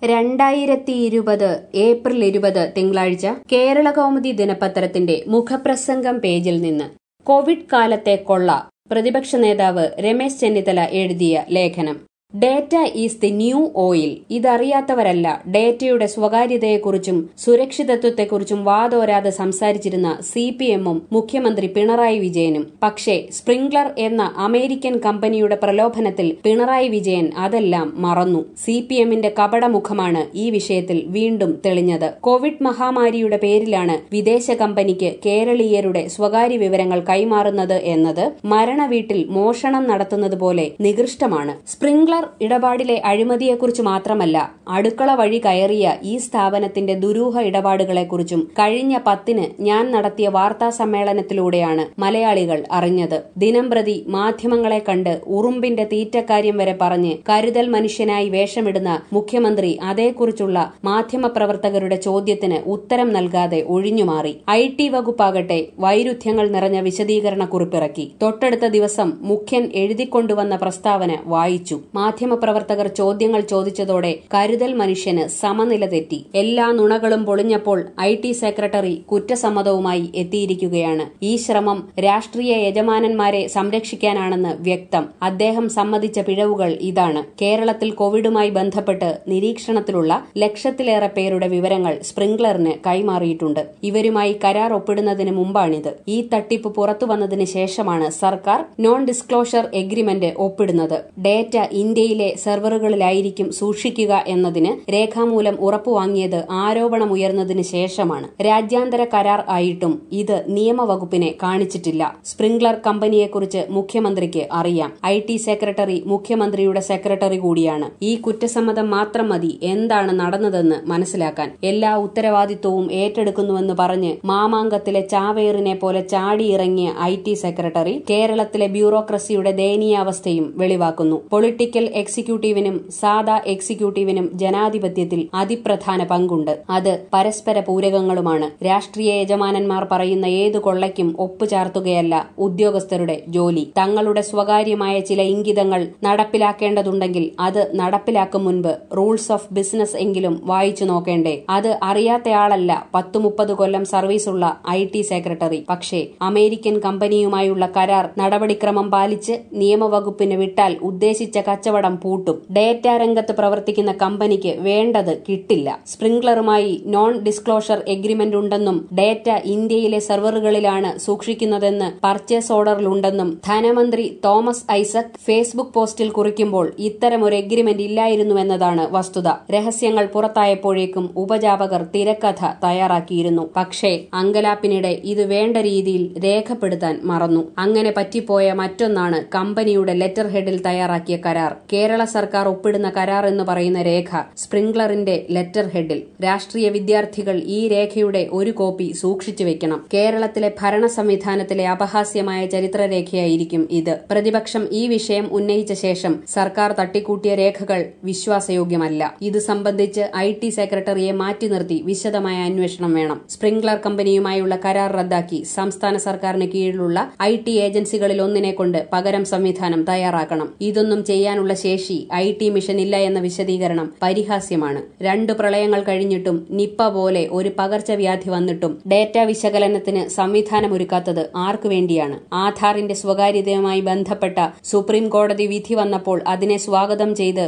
2020 April 20 തിങ്കളാഴ്ച കേരളകൗമുദി ദിനപത്രത്തിന്റെ മുഖപ്രസംഗം പേജിൽ നിന്ന് കോവിഡ് കാലത്തെ കൊള്ള പ്രതിപക്ഷ നേതാവ് രമേശ് ചെന്നിത്തല എഴുതിയ ലേഖനം. Data is the new oil. ഇതറിയാത്തവരല്ല ഡേറ്റയുടെ സ്വകാര്യതയെക്കുറിച്ചും സുരക്ഷിതത്വത്തെക്കുറിച്ചും വാതോരാതെ സംസാരിച്ചിരുന്ന CPM-ഉം മുഖ്യമന്ത്രി പിണറായി വിജയനും. പക്ഷേ സ്പ്രിംഗ്ലർ എന്ന അമേരിക്കൻ കമ്പനിയുടെ പ്രലോഭനത്തിൽ പിണറായി വിജയൻ അതെല്ലാം മറന്നു. CPM-ന്റെ കപടമുഖമാണ് ഈ വിഷയത്തിൽ വീണ്ടും തെളിഞ്ഞത്. കോവിഡ് മഹാമാരിയുടെ പേരിലാണ് വിദേശ കമ്പനിക്ക് കേരളീയരുടെ സ്വകാര്യ വിവരങ്ങൾ കൈമാറുന്നത് എന്നത് മരണവീട്ടിൽ മോഷണം നടത്തുന്നതുപോലെ നികൃഷ്ടമാണ്. സ്പ്രിംഗ്ലർ ഇടപാടിലെ അഴിമതിയെക്കുറിച്ച് മാത്രമല്ല, അടുക്കള വഴി കയറിയ ഈ സ്ഥാപനത്തിന്റെ ദുരൂഹ ഇടപാടുകളെക്കുറിച്ചും കഴിഞ്ഞ 10-ന് ഞാൻ നടത്തിയ വാർത്താ സമ്മേളനത്തിലൂടെയാണ് മലയാളികൾ അറിഞ്ഞത്. ദിനംപ്രതി മാധ്യമങ്ങളെ കണ്ട് ഉറുമ്പിന്റെ തീറ്റക്കാര്യം വരെ പറഞ്ഞ് കരുതൽ മനുഷ്യനായി വേഷമിടുന്ന മുഖ്യമന്ത്രി അതേക്കുറിച്ചുള്ള മാധ്യമപ്രവർത്തകരുടെ ചോദ്യത്തിന് ഉത്തരം നൽകാതെ ഒഴിഞ്ഞുമാറി. IT വകുപ്പാകട്ടെ വൈരുദ്ധ്യങ്ങൾ നിറഞ്ഞ വിശദീകരണ കുറിപ്പിറക്കി. തൊട്ടടുത്ത ദിവസം മുഖ്യൻ എഴുതിക്കൊണ്ടുവന്ന പ്രസ്താവന വായിച്ചു. മാധ്യമപ്രവർത്തകർ ചോദ്യങ്ങൾ ചോദിച്ചതോടെ കരുതൽ മനുഷ്യന് സമനില തെറ്റി. എല്ലാ നുണകളും പൊളിഞ്ഞപ്പോൾ IT സെക്രട്ടറി കുറ്റസമ്മതവുമായി എത്തിയിരിക്കുകയാണ്. ഈ ശ്രമം രാഷ്ട്രീയ യജമാനന്മാരെ സംരക്ഷിക്കാനാണെന്ന് വ്യക്തം. അദ്ദേഹം സമ്മതിച്ച പിഴവുകൾ ഇതാണ്. കേരളത്തിൽ കോവിഡുമായി ബന്ധപ്പെട്ട് നിരീക്ഷണത്തിലുള്ള ലക്ഷത്തിലേറെ പേരുടെ വിവരങ്ങൾ സ്പ്രിംഗ്ലറിന് കൈമാറിയിട്ടുണ്ട്. ഇവരുമായി കരാർ ഒപ്പിടുന്നതിന് മുമ്പാണിത്. ഈ തട്ടിപ്പ് പുറത്തുവന്നതിന് ശേഷമാണ് സർക്കാർ നോൺ ഡിസ്ക്ലോഷർ എഗ്രിമെന്റ് ഒപ്പിടുന്നത്. ഡേറ്റ ഇന്ത്യയിലെ സെർവറുകളിലായിരിക്കും സൂക്ഷിക്കുക എന്നതിന് രേഖാമൂലം ഉറപ്പുവാങ്ങിയത് ആരോപണമുയർന്നതിന് ശേഷമാണ്. രാജ്യാന്തര കരാർ ആയിട്ടും ഇത് നിയമവകുപ്പിനെ കാണിച്ചിട്ടില്ല. സ്പ്രിംഗ്ലർ കമ്പനിയെക്കുറിച്ച് മുഖ്യമന്ത്രിക്ക് അറിയാം. IT സെക്രട്ടറി മുഖ്യമന്ത്രിയുടെ സെക്രട്ടറി കൂടിയാണ്. ഈ കുറ്റസമ്മതം മാത്രം മതി എന്താണ് നടന്നതെന്ന് മനസ്സിലാക്കാൻ. എല്ലാ ഉത്തരവാദിത്വവും ഏറ്റെടുക്കുന്നുവെന്ന് പറഞ്ഞ് മാമാങ്കത്തിലെ ചാവേറിനെ പോലെ ചാടിയിറങ്ങിയ IT സെക്രട്ടറി കേരളത്തിലെ ബ്യൂറോക്രസിയുടെ ദയനീയാവസ്ഥയും വെളിവാക്കുന്നു. പൊളിറ്റിക്കൽ എക്സിക്യൂട്ടീവിനും സാധാ എക്സിക്യൂട്ടീവിനും ജനാധിപത്യത്തിൽ അതിപ്രധാന പങ്കുണ്ട്. അത് പരസ്പര പൂരകങ്ങളുമാണ്. രാഷ്ട്രീയ യജമാനന്മാർ പറയുന്ന ഏതു കൊള്ളയ്ക്കും ഒപ്പുചാർത്തുകയല്ല ഉദ്യോഗസ്ഥരുടെ ജോലി. തങ്ങളുടെ സ്വകാര്യമായ ചില ഇംഗിതങ്ങൾ നടപ്പിലാക്കേണ്ടതുണ്ടെങ്കിൽ അത് നടപ്പിലാക്കും മുൻപ് റൂൾസ് ഓഫ് ബിസിനസ് എങ്കിലും വായിച്ചു നോക്കേണ്ടേ? അത് അറിയാത്തയാളല്ല 10-30 കൊല്ലം സർവീസുള്ള IT സെക്രട്ടറി. പക്ഷേ അമേരിക്കൻ കമ്പനിയുമായുള്ള കരാർ നടപടിക്രമം പാലിച്ച് നിയമവകുപ്പിന് വിട്ടാൽ ഉദ്ദേശിച്ച കച്ചവടം പൂട്ടും. ഡേറ്റ രംഗത്ത് പ്രവർത്തിക്കുന്ന കമ്പനിക്ക് വേണ്ടത് കിട്ടില്ല. സ്പ്രിംഗ്ലറുമായി നോൺ ഡിസ്ക്ലോഷർ എഗ്രിമെന്റ് ഉണ്ടെന്നും ഡേറ്റ ഇന്ത്യയിലെ സെർവറുകളിലാണ് സൂക്ഷിക്കുന്നതെന്ന് പർച്ചേസ് ഓർഡറിലുണ്ടെന്നും ധനമന്ത്രി തോമസ് ഐസക് ഫേസ്ബുക്ക് പോസ്റ്റിൽ കുറിക്കുമ്പോൾ ഇത്തരമൊരു എഗ്രിമെന്റ് ഇല്ലായിരുന്നുവെന്നതാണ് വസ്തുത. രഹസ്യങ്ങൾ പുറത്തായപ്പോഴേക്കും ഉപജാപകർ തിരക്കഥ തയ്യാറാക്കിയിരുന്നു. പക്ഷേ അങ്കലാപ്പിനിടെ ഇത് വേണ്ട രീതിയിൽ രേഖപ്പെടുത്താൻ മറന്നു. അങ്ങനെ പറ്റിപ്പോയ മറ്റൊന്നാണ് കമ്പനിയുടെ ലെറ്റർ ഹെഡിൽ തയ്യാറാക്കിയ കരാർ. കേരള സർക്കാർ ഒപ്പിടുന്ന കരാർ എന്ന് പറയുന്ന രേഖ സ്പ്രിംഗ്ലറിന്റെ ലെറ്റർ ഹെഡിൽ. രാഷ്ട്രീയ വിദ്യാർത്ഥികൾ ഈ രേഖയുടെ ഒരു കോപ്പി സൂക്ഷിച്ചു വെക്കണം. കേരളത്തിലെ ഭരണ സംവിധാനത്തിലെ അപഹാസ്യമായ ചരിത്രരേഖയായിരിക്കും ഇത്. പ്രതിപക്ഷം ഈ വിഷയം ഉന്നയിച്ച ശേഷം സർക്കാർ തട്ടിക്കൂട്ടിയ രേഖകൾ വിശ്വാസയോഗ്യമല്ല. ഇത് സംബന്ധിച്ച് IT സെക്രട്ടറിയെ മാറ്റി നിർത്തി വിശദമായ അന്വേഷണം വേണം. സ്പ്രിംഗ്ലർ കമ്പനിയുമായുള്ള കരാർ റദ്ദാക്കി സംസ്ഥാന സർക്കാരിന് കീഴിലുള്ള IT ഏജൻസികളിൽ ഒന്നിനെ കൊണ്ട് പകരം സംവിധാനം തയ്യാറാക്കണം. ഇതൊന്നും ചെയ്യാനുള്ള ശേഷി IT മിഷൻ ഇല്ല എന്ന വിശദീകരണം പരിഹാസ്യമാണ്. 2 പ്രളയങ്ങൾ കഴിഞ്ഞിട്ടും നിപ്പ പോലെ ഒരു പകർച്ചവ്യാധി വന്നിട്ടും ഡേറ്റ വിശകലനത്തിന് സംവിധാനമൊരുക്കാത്തത് ആർക്കു വേണ്ടിയാണ്? ആധാറിന്റെ സ്വകാര്യതയുമായി ബന്ധപ്പെട്ട സുപ്രീം കോടതി വിധി വന്നപ്പോൾ അതിനെ സ്വാഗതം ചെയ്ത്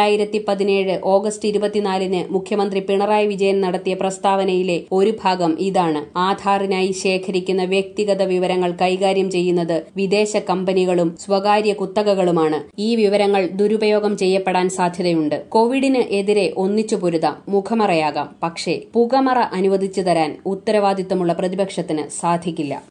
2017 ഓഗസ്റ്റ് 24-ന് മുഖ്യമന്ത്രി പിണറായി വിജയൻ നടത്തിയ പ്രസ്താവനയിലെ ഒരു ഭാഗം ഇതാണ്. ആധാറിനായി ശേഖരിക്കുന്ന വ്യക്തിഗത വിവരങ്ങൾ കൈകാര്യം ചെയ്യുന്നത് വിദേശ കമ്പനികളും സ്വകാര്യ കുത്തകകളുമാണ്. ഈ വിവരങ്ങൾ ദുരുപയോഗം ചെയ്യപ്പെടാൻ സാധ്യതയുണ്ട്. കോവിഡിന് എതിരെ ഒന്നിച്ചു പൊരുതാം, മുഖമറയാകാം. പക്ഷേ പുകമറ അനുവദിച്ചു തരാൻ ഉത്തരവാദിത്തമുള്ള പ്രതിപക്ഷത്തിന് സാധിക്കില്ല.